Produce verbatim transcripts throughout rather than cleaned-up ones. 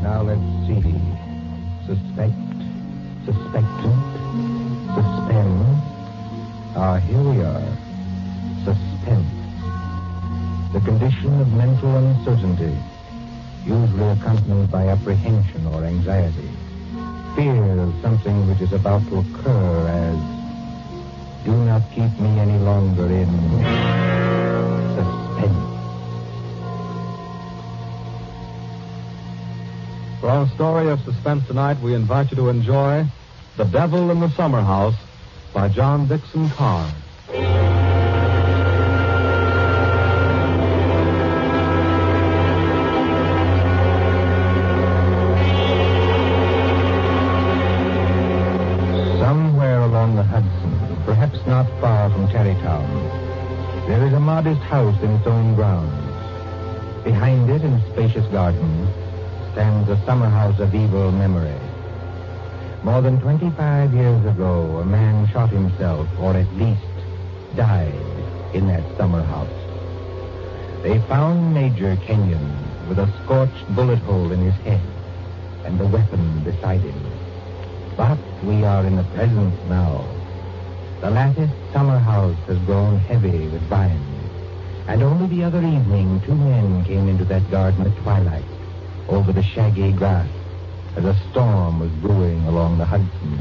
Now let's see. Suspect, suspectant, suspend. Ah, here we are. Suspense. The condition of mental uncertainty, usually accompanied by apprehension or anxiety. Fear of something which is about to occur as, do not keep me any longer in suspense. For our story of suspense tonight, we invite you to enjoy The Devil in the Summer House by John Dixon Carr. Somewhere along the Hudson, perhaps not far from Tarrytown, there is a modest house in its own grounds. Behind it, in a spacious garden, stands a summer house of evil memory. More than twenty-five years ago, a man shot himself, or at least died, in that summer house. They found Major Kenyon with a scorched bullet hole in his head and the weapon beside him. But we are in the present now. The latticed summer house has grown heavy with vines, and only the other evening two men came into that garden at twilight, over the shaggy grass, as a storm was brewing along the Hudson.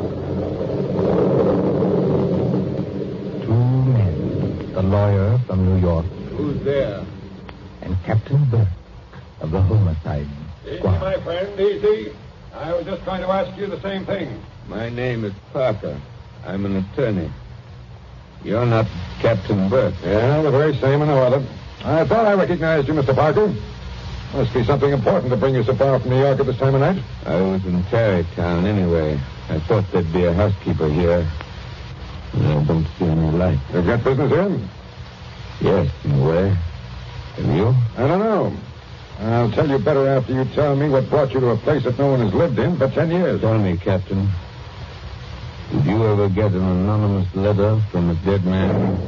Two men, the lawyer from New York. Who's there? And Captain Burke of the homicide Easy, squad. my friend, easy. I was just going to ask you the same thing. My name is Parker. I'm an attorney. You're not Captain Burke. Yeah, the very same and no other. I thought I recognized you, Mister Parker. Must be something important to bring you so far from New York at this time of night. I was in Tarrytown anyway. I thought there'd be a housekeeper here. I don't see any light. You've got business here? Yes, in a way. Have you? I don't know. I'll tell you better after you tell me what brought you to a place that no one has lived in for ten years. Tell me, Captain. Did you ever get an anonymous letter from a dead man?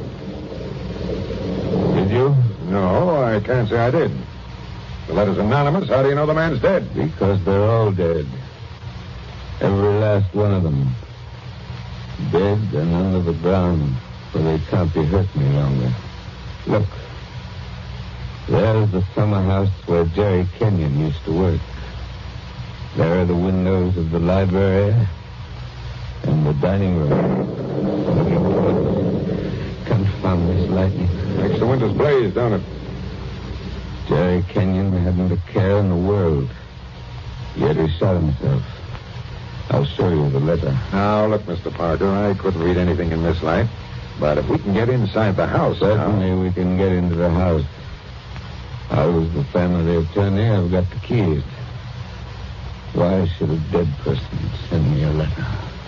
Did you? No, I can't say I did. The letter's anonymous. How do you know the man's dead? Because they're all dead. Every last one of them. Dead and under the ground, where they can't be hurt any longer. Look. There's the summer house where Jerry Kenyon used to work. There are the windows of the library and the dining room. Confound this lightning. Makes the windows blaze, don't it? Jerry Kenyon hadn't a care in the world. Yet he shot himself. I'll show you the letter. Now, look, Mister Parker, I couldn't read anything in this light. But if we can get inside the house... Certainly now... we can get into the house. I was the family attorney. I've got the keys. Why should a dead person send me a letter?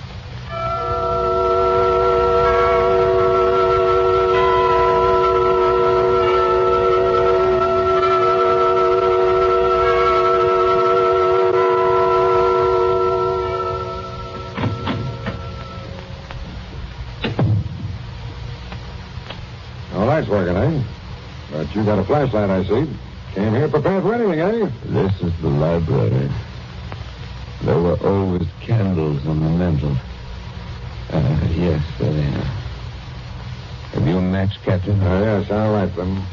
No light's working, eh? But you got a flashlight, I see. Came here prepared for anything, eh? This is the library. There were always candles on the mantel. Uh, yes, there they are. Have you a match, Captain? Oh, yes, I'll light them.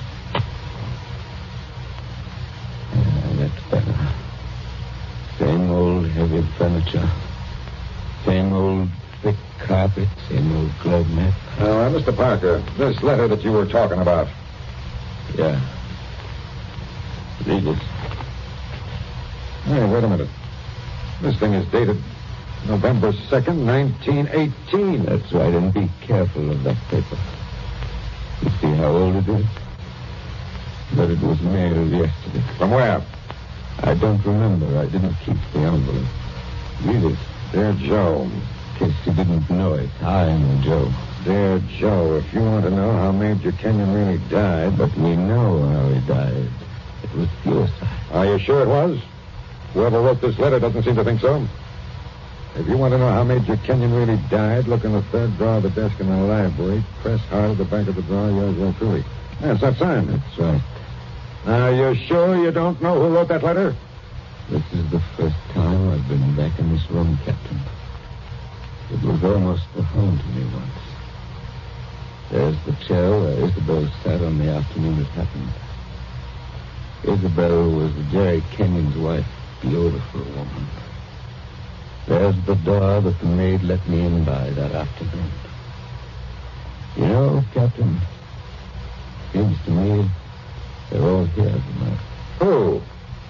Yeah, that's better. Same old heavy furniture. Same old thick carpet. Same old glove mat. Now, uh, Mister Parker, this letter that you were talking about. Yeah. Read it. Hey, wait a minute. This thing is dated November second, nineteen eighteen. That's right, and be careful of that paper. You see how old it is? But it was mailed yesterday. From where? I don't remember. I didn't keep the envelope. Read it. Dear Joe. In case you didn't know it, I'm Joe. Dear Joe, if you want to know how Major Kenyon really died... But we know how he died. It was suicide. Are you sure it was? Whoever wrote this letter doesn't seem to think so. If you want to know how Major Kenyon really died, look in the third drawer of the desk in the library. Press hard at the back of the drawer. Yours will truly. That's that sign. That's right. Now, you're sure you don't know who wrote that letter? This is the first time I've been back in this room, Captain. It was almost a home to me once. There's the chair where Isabel sat on the afternoon it happened. Isabel was Jerry Kenyon's wife, beautiful woman. There's the door that the maid let me in by that afternoon. You know, Captain, seems to me they're all here tonight. Who?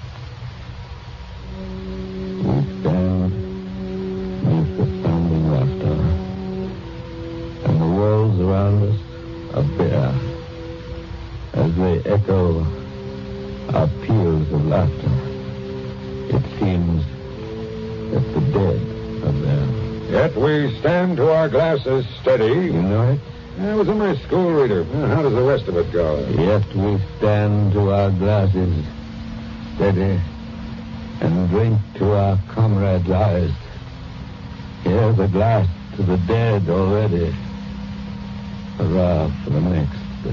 We stand beneath the sounding laughter, and the walls around us are bare as they echo our peals of laughter. It seems that the dead are there. Yet we stand to our glasses steady. You know it? I was in my school reader. Now, how does the rest of it go? Yet we stand to our glasses steady and drink to our comrades' eyes. Here's a glass to the dead already. Hurrah for the next that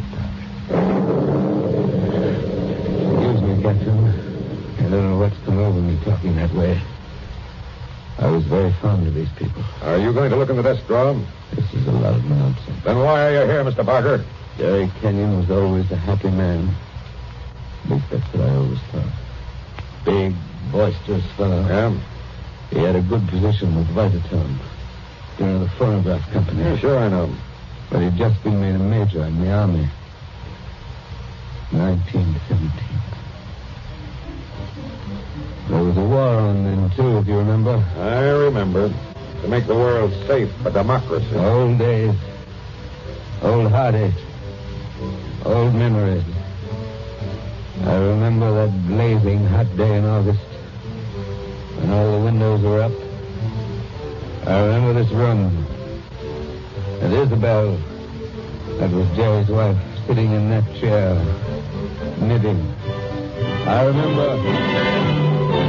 Excuse me, Captain. I don't know what's come over me talking that way. I was very fond of these people. Are you going to look in the desk drawer? This is a lot of nonsense. Then why are you here, Mister Barker? Jerry Kenyon was always a happy man. At least that's what I always thought. Big, boisterous fellow. Yeah? He had a good position with Vitatone during the phonograph company. Yeah, sure I know. But he'd just been made a major in the Army. nineteen seventeen. There was a war on then, too, if you remember. I remember. To make the world safe for democracy. Old days. Old heartaches. Old memories. I remember that blazing hot day in August when all the windows were up. I remember this room. And Isabel, that was Jerry's wife, sitting in that chair, knitting. I remember...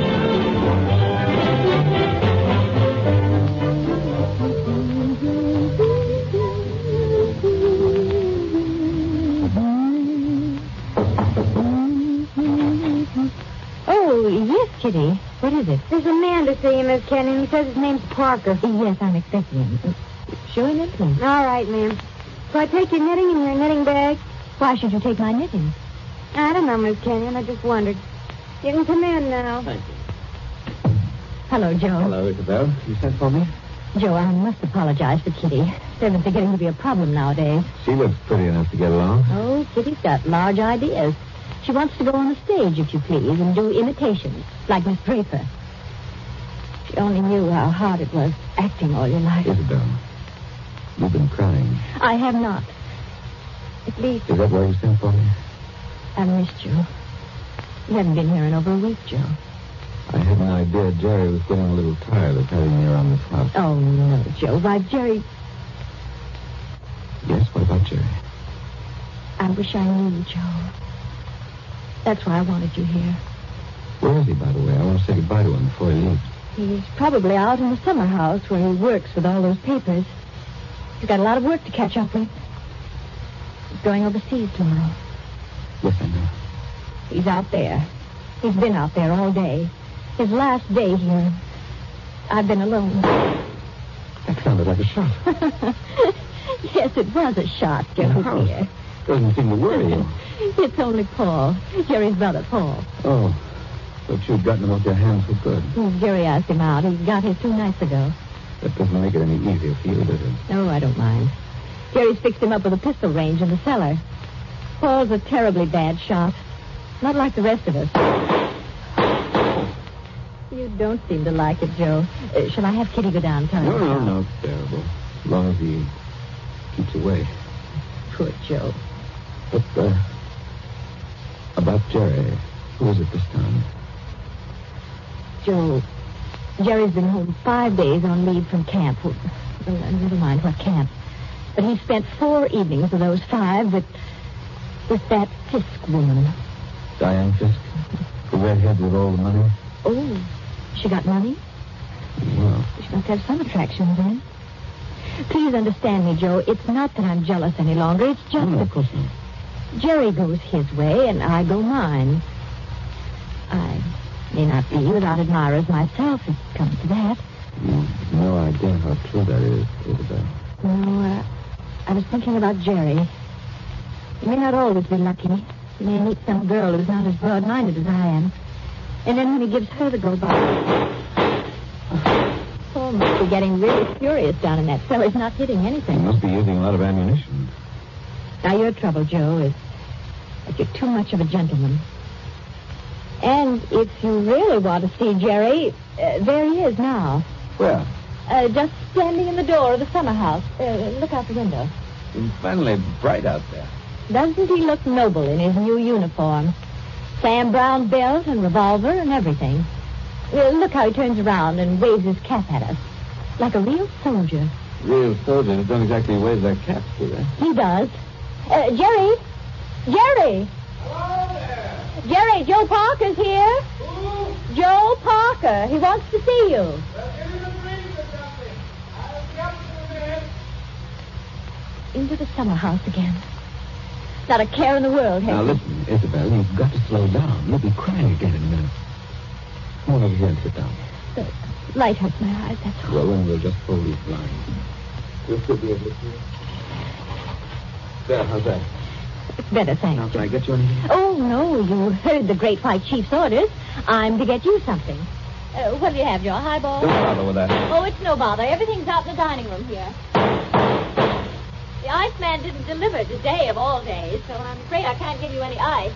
Oh, yes, Kitty. What is it? There's a man to see you, Miss Kenyon. He says his name's Parker. Yes, I'm expecting him. Show him in, please. All right, ma'am. So I take your knitting in your knitting bag? Why should you take my knitting? I don't know, Miss Kenyon. I just wondered. You can come in now. Thank you. Hello, Joe. Hello, Isabel. You sent for me? Joe, I must apologize for Kitty. Servants are getting to be a problem nowadays. She looks pretty enough to get along. Oh, Kitty's got large ideas. She wants to go on the stage, if you please, and do imitations, like Miss Draper. She only knew how hard it was acting all your life. Isabel, you've been crying. I have not. At least Is that why you sent for me? I missed you. You haven't been here in over a week, Joe. I had an idea Jerry was getting a little tired of having me around this house. Oh, no, Joe. Why, Jerry... Yes, what about Jerry? I wish I knew, Joe. That's why I wanted you here. Where is he, by the way? I want to say goodbye to him before he leaves. He's probably out in the summer house where he works with all those papers. He's got a lot of work to catch up with. He's going overseas tomorrow. Yes, I know. He's out there. He's been out there all day. His last day here. I've been alone. That sounded like a shot. Yes, it was a shot, Joe, house. dear. Doesn't seem to worry you. It's only Paul. Jerry's brother, Paul. Oh, but you've gotten him off your hands for good. Oh, Jerry asked him out. He got here two nights ago. That doesn't make it any easier for you, does it? No, I don't mind. Jerry's fixed him up with a pistol range in the cellar. Paul's a terribly bad shot. Not like the rest of us. You don't seem to like it, Joe. Uh, shall I have Kitty go down and tell No, him? no, no, it's terrible. As long as he keeps away. Poor Joe. But, uh, about Jerry, who is it this time? Joe, Jerry's been home five days on leave from camp. Well, never mind what camp. But he spent four evenings of those five with, with that Fisk woman. Diane Fisk? The redhead with all the money? Oh, she got money? Well, She must have some attraction then. Please understand me, Joe. It's not that I'm jealous any longer. It's just no, that of course not. Jerry goes his way and I go mine. I May not be without admirers myself, if it comes to that. You've no idea how true that is, Isabel. No, uh, I was thinking about Jerry. He may not always be lucky. He may meet some girl who's not as broad-minded as I am. And then when he gives her the go-by... Paul must be getting really furious down in that cellar. He's not hitting He anything. must be using a lot of ammunition. Now, your trouble, Joe, is that you're too much of a gentleman. And if you really want to see Jerry, uh, there he is now. Where? Uh, just standing in the door of the summer house. Uh, look out the window. It's finally bright out there. Doesn't he look noble in his new uniform? Sam Brown belt and revolver and everything. Uh, look how he turns around and waves his cap at us. Like a real soldier. Real soldiers don't exactly wave their caps, do they? He does. Uh, Jerry? Jerry! Hello there. Jerry, Joe Parker's here. Who? Joe Parker. He wants to see you. Uh, give him a drink or something. I'll come in a minute. Into the summer house again. Not a care in the world, Now, Henry. listen, Isabel, you've got to slow down. You'll be crying again in a minute. Come on over here and sit down. The light hurts my eyes, that's all. Well, then we'll just hold these blinds. You'll still be able to see it. There, how's that? It's better, thanks. Now, can I get you anything? Oh, no, you heard the great white chief's orders. I'm to get you something. Uh, what do you have, Joe? A highball? Don't bother with that. Oh, it's no bother. Everything's out in the dining room here. The Iceman didn't deliver today of all days, so I'm afraid I can't give you any ice.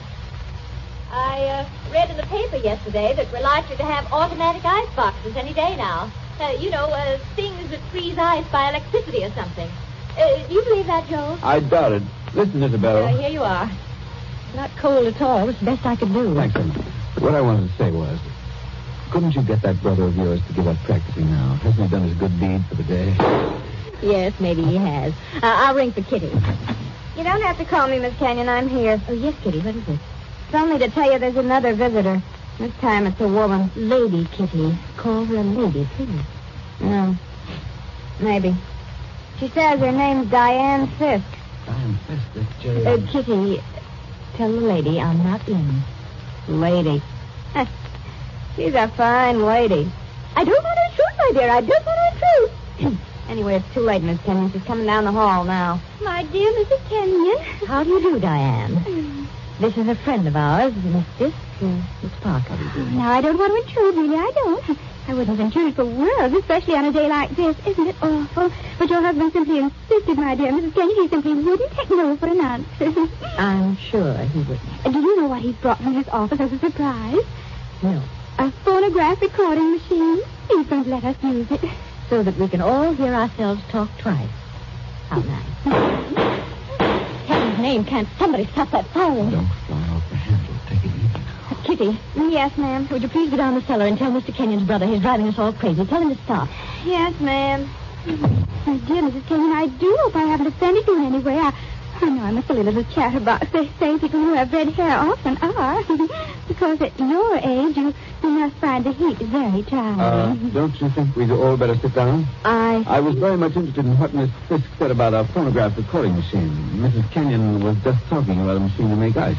I uh, read in the paper yesterday that we're likely to have automatic ice boxes any day now. Uh, you know, uh, things that freeze ice by electricity or something. Uh, do you believe that, Joe? I doubt it. Listen, Isabel. Uh, here you are. Not cold at all. It's the best I could do. Thanks, Em. What I wanted to say was, couldn't you get that brother of yours to give up practicing now? Hasn't he done his good deed for the day? Yes, maybe he has. Uh, I'll ring for Kitty. You don't have to call me, Miss Kenyon. I'm here. Oh, yes, Kitty. What is it? It's only to tell you there's another visitor. This time it's a woman. Lady Kitty. Call her a lady, please. No. Maybe. She says her name's Diane Fisk. Diane Fisk, that's Jerry. Uh, Kitty, tell the lady I'm not in. Lady. She's a fine lady. I don't want her truth, my dear. I don't want her truth. Anyway, it's too late, Miss Kenyon. She's coming down the hall now. My dear Missus Kenyon. How do you do, Diane? This is a friend of ours, Miss Fisk, uh, Miss Parker. Now, I don't want to intrude, really. I don't. I wouldn't intrude for worlds, especially on a day like this. Isn't it awful? But your husband simply insisted, my dear Missus Kenyon. He simply wouldn't take no for an answer. I'm sure he would. And do you know what he brought from his office as a surprise? No. A phonograph recording machine. He's going to let us use it. So that we can all hear ourselves talk twice. How nice. Heaven's name, can't somebody stop that firing? Don't fly off the handle. Take it easy now. Kitty. Yes, ma'am. Would you please go down the cellar and tell Mister Kenyon's brother he's driving us all crazy. Tell him to stop. Yes, ma'am. My dear Missus Kenyon, I do hope I haven't offended you in any way. I, I know I'm a silly little chatterbox. They say people who have red hair often are. Because at your age, you, you must find the heat very trying. Uh, don't you think we'd all better sit down? I... I was very much interested in what Miss Fisk said about our phonograph recording machine. Missus Kenyon was just talking about a machine to make ice.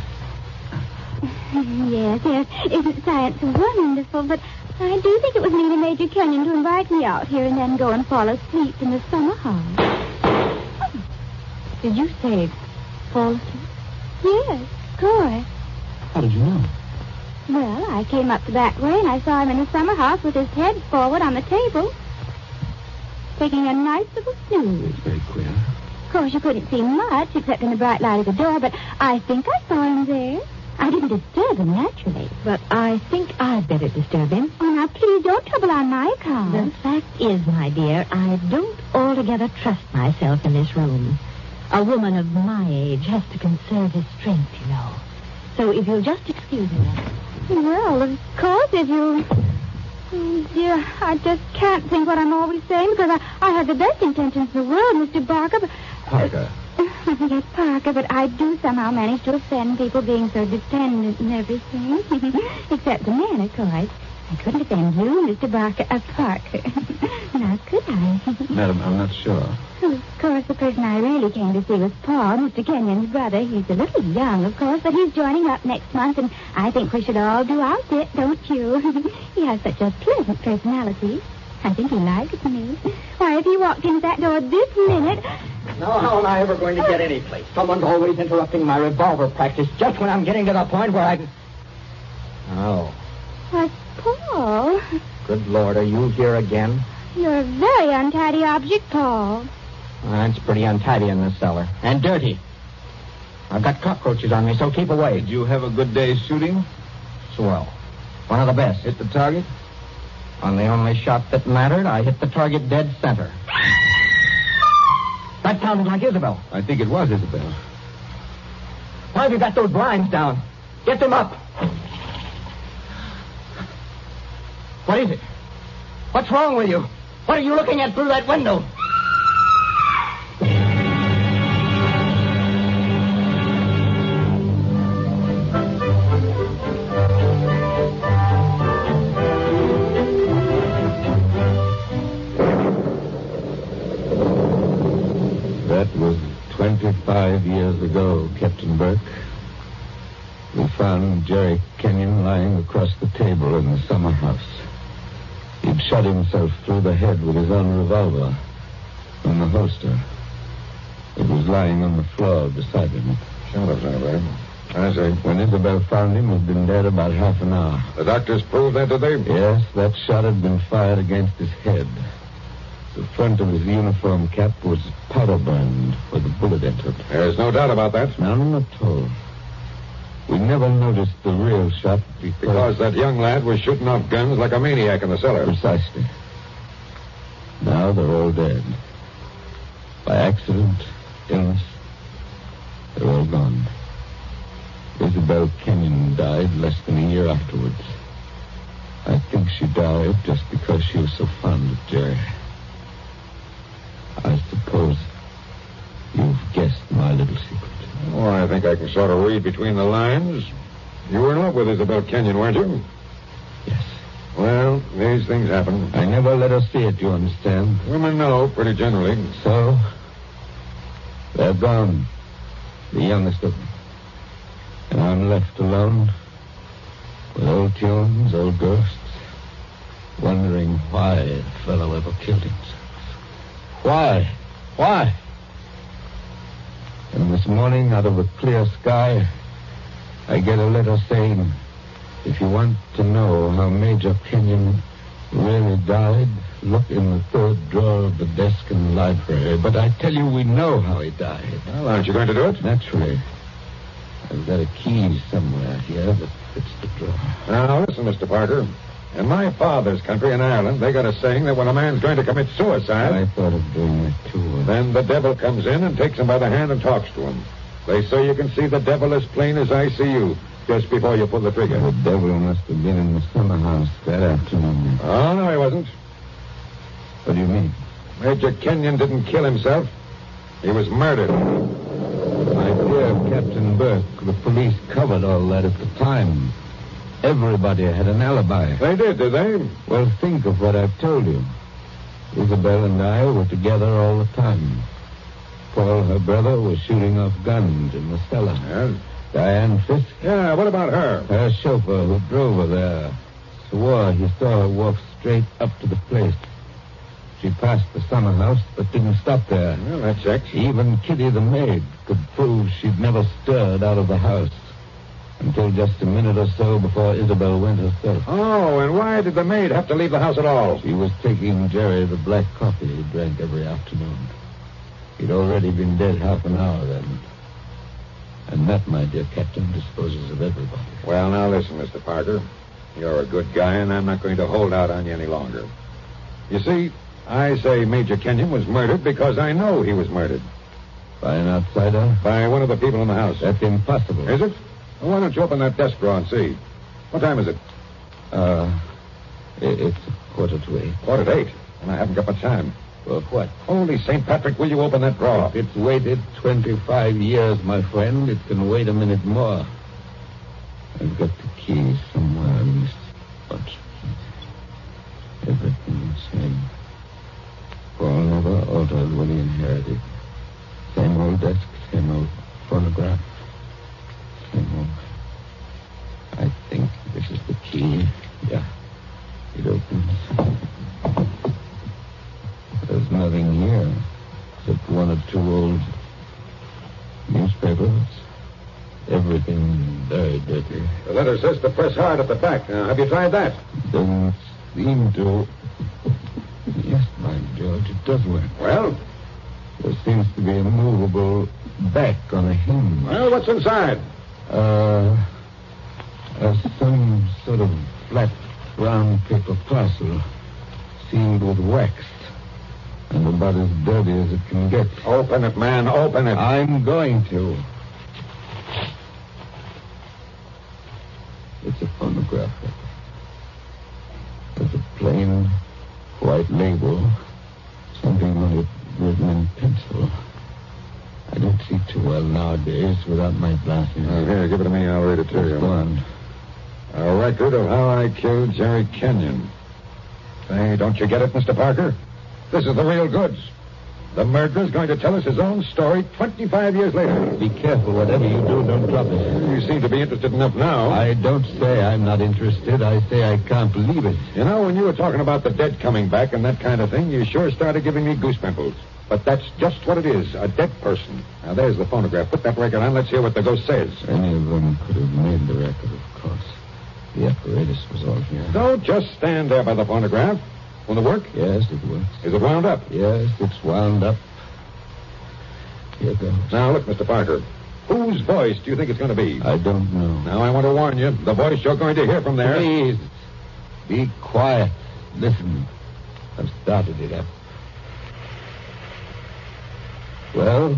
Yes, yes. Isn't science wonderful? But I do think it was mean of Major Kenyon to invite me out here and then go and fall asleep in the summer house. Did you say fall asleep? Yes, of course. How did you know? Well, I came up the back way and I saw him in the summer house with his head forward on the table, taking a nice little snooze. It's very queer. Of course, you couldn't see much except in the bright light of the door, but I think I saw him there. I didn't disturb him, naturally. But I think I'd better disturb him. Oh, now, please don't trouble on my account. The fact is, my dear, I don't altogether trust myself in this room. A woman of my age has to conserve his strength, you know. So if you'll just excuse me. Well, of course, if you... Oh, dear, I just can't think what I'm always saying because I, I have the best intentions in the world, Mister Barker, but... Parker. Yes, Parker, but I do somehow manage to offend people being so dependent and everything. Except the man, of course. I couldn't offend you, Mister Barker. Uh, Parker. How could I? Madam, I'm not sure. Of course, the person I really came to see was Paul, Mister Kenyon's brother. He's a little young, of course, but he's joining up next month, and I think we should all do our bit, don't you? He has such a pleasant personality. I think he likes me. Why, if he walked into that door this minute... Now, how am I ever going to get any place? Someone's always interrupting my revolver practice just when I'm getting to the point where I can... Oh. Why, Paul, Good Lord, are you here again? you're a very untidy object, Paul. Uh, it's pretty untidy in this cellar. And dirty. I've got cockroaches on me, so keep away. Did you have a good day shooting? Swell. One of the best. Hit the target? On the only shot that mattered, I hit the target dead center. That sounded like Isabel. I think it was Isabel. Why have you got those blinds down? Get them up. What is it? What's wrong with you? What are you looking at through that window? That was twenty-five years ago, Captain Burke. We found Jerry Kenyon lying across the table in the summer house. He'd shot himself through the head with his own revolver from the holster. It was lying on the floor beside him. Shut up, Isabel. I see. When Isabel found him, he'd been dead about half an hour. The doctors proved that, did they? Yes, that shot had been fired against his head. The front of his uniform cap was powder burned where the bullet entered. There's no doubt about that. None at all. We never noticed the real shot because... Because that young lad was shooting off guns like a maniac in the cellar. Precisely. Now they're all dead. By accident, illness, they're all gone. Isabel Kenyon died less than a year afterwards. I think she died just because she was so fond of Jerry. I suppose you've guessed my little secret. Oh, I think I can sort of read between the lines. You were in love with Isabel Kenyon, weren't you? Yes. Well, these things happen. I never let her see it, you understand? Women know, pretty generally. So, they're gone. The youngest of them. And I'm left alone with old tunes, old ghosts, wondering why a fellow ever killed himself. Why? Why? And this morning, out of a clear sky, I get a letter saying, if you want to know how Major Kenyon really died, look in the third drawer of the desk in the library. But I tell you, we know how he died. Well, aren't you going to do it? Naturally. I've got a key somewhere here that fits the drawer. Now, listen, Mister Parker. In my father's country in Ireland, they got a saying that when a man's going to commit suicide... I thought of doing that, too. Then the devil comes in and takes him by the hand and talks to him. They say you can see the devil as plain as I see you, just before you pull the trigger. The devil must have been in the summer house that afternoon. Oh, no, he wasn't. What do you mean? Major Kenyon didn't kill himself. He was murdered. My dear Captain Burke, the police covered all that at the time. Everybody had an alibi. They did, did they? Well, think of what I've told you. Isabel and I were together all the time. Paul, her brother, was shooting off guns in the cellar. Yes? Diane Fisk, Yeah, what about her? her chauffeur who drove her there, swore he saw her walk straight up to the place. She passed the summer house, but didn't stop there. Well, that checks. Even Kitty the maid could prove she'd never stirred out of the house until just a minute or so before Isabel went herself. Oh, and why did the maid have to leave the house at all? She was taking Jerry the black coffee he drank every afternoon. He'd already been dead half an hour then. And that, my dear Captain, disposes of everybody. Well, now listen, Mister Parker. You're a good guy, and I'm not going to hold out on you any longer. You see, I say Major Kenyon was murdered because I know he was murdered. By an outsider? By one of the people in the house. That's impossible. Is it? Well, why don't you open that desk drawer and see? What time is it? Uh, it, it's a quarter to eight. Quarter to eight. And I haven't got much time. Well, what? Holy Saint Patrick, will you open that drawer? If it's waited twenty-five years, my friend, it can wait a minute more. I've got the key somewhere in this bunch of keys. Everything the same. doctor says to press hard at the back. Now, have you tried that? Doesn't seem to. Yes, by George, it does work. Well? There seems to be a movable back on a hinge. Well, what's inside? Uh, uh, some sort of flat brown paper parcel seamed with wax. And about as dirty as it can get. Open it, man. Open it. I'm going to. It's a phonograph record. There's a plain white label. Something on it written in pencil. I don't see too well nowadays without my glasses. Oh, here, give it to me. I'll read it to you. Go on. A record of how I killed Jerry Kenyon. Say, don't you get it, Mister Parker? This is the real goods. The murderer's going to tell us his own story twenty-five years later. Be careful. Whatever you do, don't drop it. You seem to be interested enough now. I don't say I'm not interested. I say I can't believe it. You know, when you were talking about the dead coming back and that kind of thing, you sure started giving me goose pimples. But that's just what it is, a dead person. Now, there's the phonograph. Put that record on. Let's hear what the ghost says. Any of them could have made the record, of course. The apparatus was all here. Don't just stand there by the phonograph. Will it work? Yes, it works. Is it wound up? Yes, it's wound up. Here goes. Now, look, Mister Parker. Whose voice do you think it's going to be? I don't know. Now, I want to warn you. The voice you're going to hear from there... Please, be quiet. Listen. I've started it up. Well,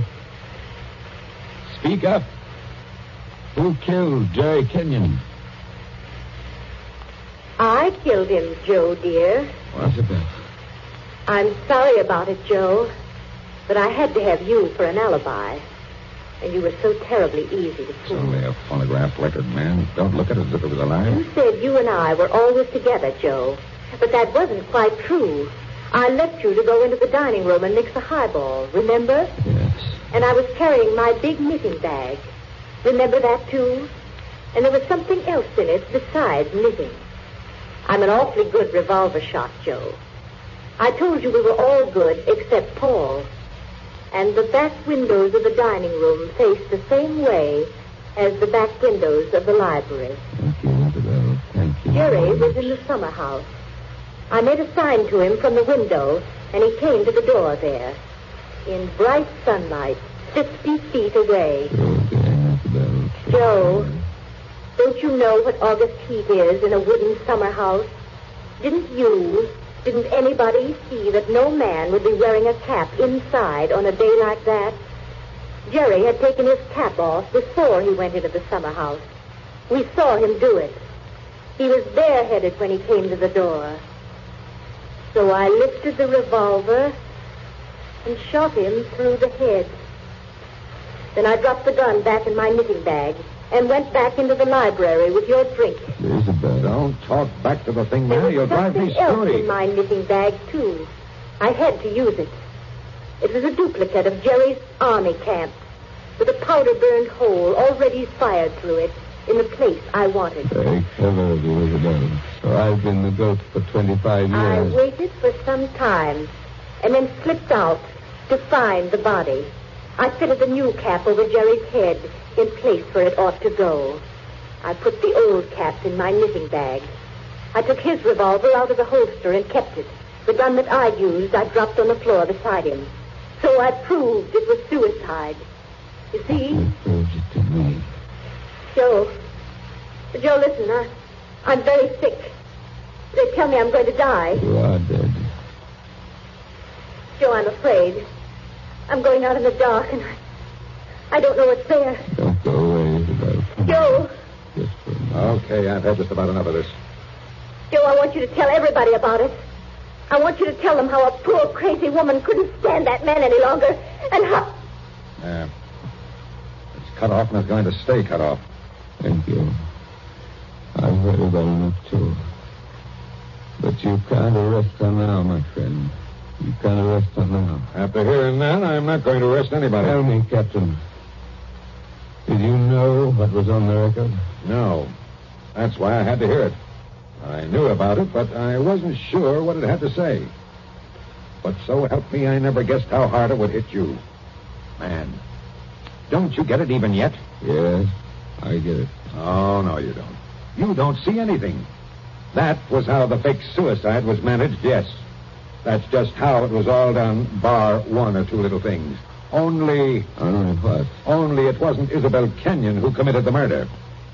speak up. Who killed Jerry Kenyon? I killed him, Joe, dear. What's about? I'm sorry about it, Joe, but I had to have you for an alibi. And you were so terribly easy to It's fool. only a phonograph record, man. Don't look at it as if it was alive. You said you and I were always together, Joe, but that wasn't quite true. I left you to go into the dining room and mix a highball, remember? Yes. And I was carrying my big knitting bag. Remember that, too? And there was something else in it besides knitting. I'm an awfully good revolver shot, Joe. I told you we were all good except Paul. And the back windows of the dining room faced the same way as the back windows of the library. Thank you, Isabel. Thank you. Jerry was in the summer house. I made a sign to him from the window, and he came to the door there. In bright sunlight, fifty feet away. Sure thing, Isabel. Sure Joe, thing. don't you know what August heat is in a wooden summer house? Didn't you, didn't anybody see that no man would be wearing a cap inside on a day like that? Jerry had taken his cap off before he went into the summer house. We saw him do it. He was bareheaded when he came to the door. So I lifted the revolver and shot him through the head. Then I dropped the gun back in my knitting bag and went back into the library with your drink. Isabel. Don't talk back to the thing, There man. was You'll drive me something else scurry. in my knitting bag, too. I had to use it. It was a duplicate of Jerry's army camp with a powder-burned hole already fired through it in the place I wanted. Very clever of you, Isabel. So I've been the goat for twenty-five I years. waited for some time and then slipped out to find the body. I fitted the new cap over Jerry's head in place where it ought to go. I put the old cap in my knitting bag. I took his revolver out of the holster and kept it. The gun that I used, I dropped on the floor beside him. So I proved it was suicide. You see? You proved it to me. Joe. Joe, listen, I, I'm very sick. They tell me I'm going to die. You are dead. Joe, I'm afraid. I'm going out in the dark, and I, I don't know what's there. Don't go away, Isabel. Come Joe. on. Just for a moment. Okay, I've had just about enough of this. Joe, I want you to tell everybody about it. I want you to tell them how a poor, crazy woman couldn't stand that man any longer, and how... Yeah. It's cut off and it's going to stay cut off. Thank you. I've heard about enough, too. But you can't arrest her now, my friend. You can't arrest her now. After hearing that, I'm not going to arrest anybody. Tell me, Captain. Did you know what was on the record? No. That's why I had to hear it. I knew about it, but I wasn't sure what it had to say. But so help me, I never guessed how hard it would hit you. Man, don't you get it even yet? Yes, I get it. Oh, no, you don't. You don't see anything. That was how the fake suicide was managed, yes. That's just how it was all done, bar one or two little things. Only... Only what? Only it wasn't Isabel Kenyon who committed the murder.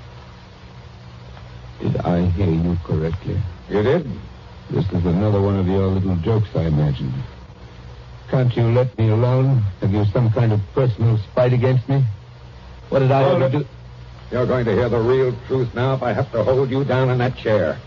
Did I hear you correctly? You did? This is another one of your little jokes, I imagine. Can't you let me alone? Have you some kind of personal spite against me? What did I Hold ever it. do? You're going to hear the real truth now if I have to hold you down in that chair.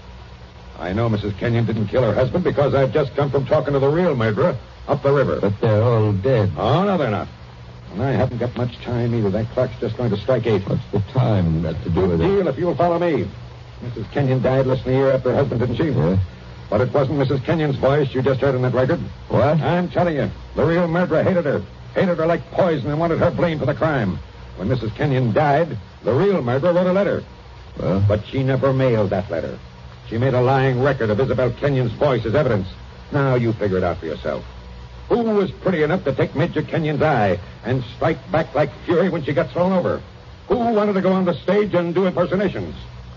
I know Missus Kenyon didn't kill her husband because I've just come from talking to the real murderer up the river. But they're all dead. Oh, no, they're not. And I haven't got much time either. That clock's just going to strike eight. What's the time got to do Good with it? deal if you'll follow me. Missus Kenyon died less than a year after her husband, didn't she? Yeah. But it wasn't Missus Kenyon's voice you just heard on that record. What? I'm telling you, the real murderer hated her. Hated her like poison and wanted her blamed for the crime. When Missus Kenyon died, the real murderer wrote a letter. Well? But she never mailed that letter. She made a lying record of Isabel Kenyon's voice as evidence. Now you figure it out for yourself. Who was pretty enough to take Major Kenyon's eye and strike back like fury when she got thrown over? Who wanted to go on the stage and do impersonations?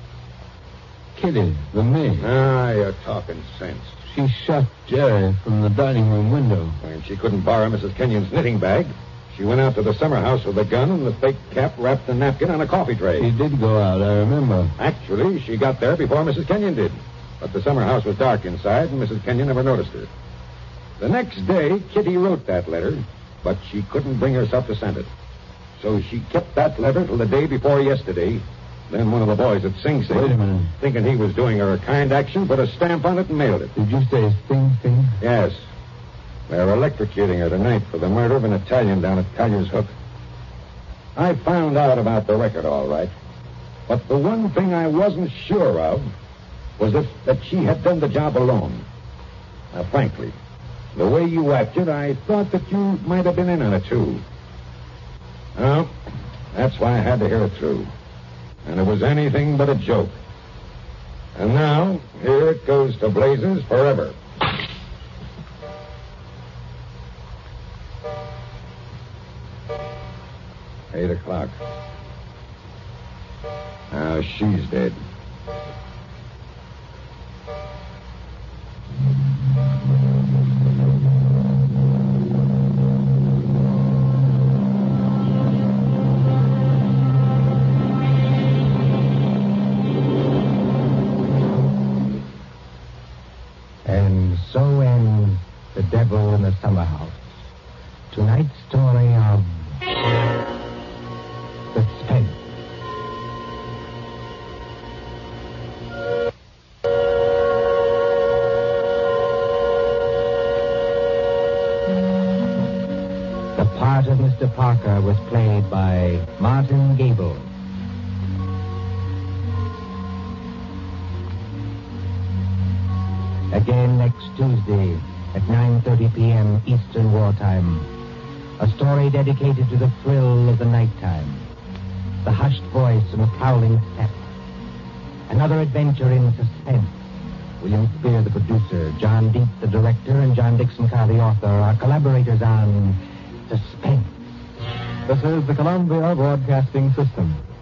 Kitty, the maid. Ah, you're talking sense. She shot Jerry from the dining room window. When she couldn't borrow Missus Kenyon's knitting bag, she went out to the summer house with a gun and the fake cap wrapped in a napkin on a coffee tray. She did go out, I remember. Actually, she got there before Missus Kenyon did. But the summer house was dark inside, and Missus Kenyon never noticed her. The next day, Kitty wrote that letter, but she couldn't bring herself to send it. So she kept that letter till the day before yesterday. Then one of the boys at Sing Sing, Wait a minute. thinking he was doing her a kind action, put a stamp on it and mailed it. Did you say Sing Sing? Yes. They're electrocuting her tonight for the murder of an Italian down at Collier's Hook. I found out about the record, all right. But the one thing I wasn't sure of was if, that she had done the job alone. Now, frankly, the way you acted, I thought that you might have been in on it, too. Well, that's why I had to hear it through. And it was anything but a joke. And now, here it goes to blazes forever. Eight o'clock. Now she's dead. And so ends The Devil in the Summer House. Tonight's story of suspense. The part of Mister Parker was played by Martin Gable. Again next Tuesday at nine thirty p.m. Eastern Wartime. A story dedicated to the thrill of the nighttime. The hushed voice and the prowling step. Another adventure in suspense. William Spear, the producer, John Deep, the director, and John Dixon Carr, the author, are collaborators on Suspense. This is the Columbia Broadcasting System.